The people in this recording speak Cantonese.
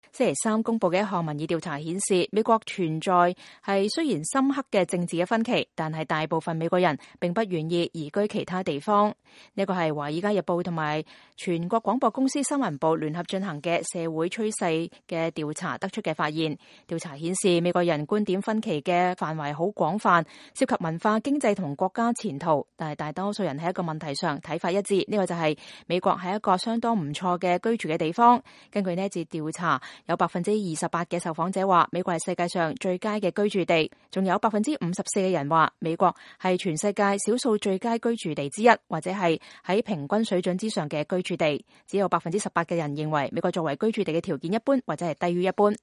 星期三公布嘅一項民意調查顯示，美國存在係雖然深刻嘅政治嘅分歧，但係大部分美國人並不願意移居其他地方。呢個係《華爾街日報》同埋全國廣播公司新聞部聯合進行嘅社會趨勢嘅調查得出嘅發現。調查顯示，美國人觀點分歧嘅範圍好廣泛，涉及文化、經濟同國家前途，但係大多數人喺一個問題上睇法一致，呢個就係美國係一個相當唔錯嘅居住嘅地方。根據呢一次調查，有28%嘅受訪者話美國係世界上最佳嘅居住地，仲有54%嘅人話美國係全世界少數最佳居住地之一，或者係喺平均水準之上嘅居住地。只有18%嘅人認為美國作為居住地嘅條件一般，或者係低於一般。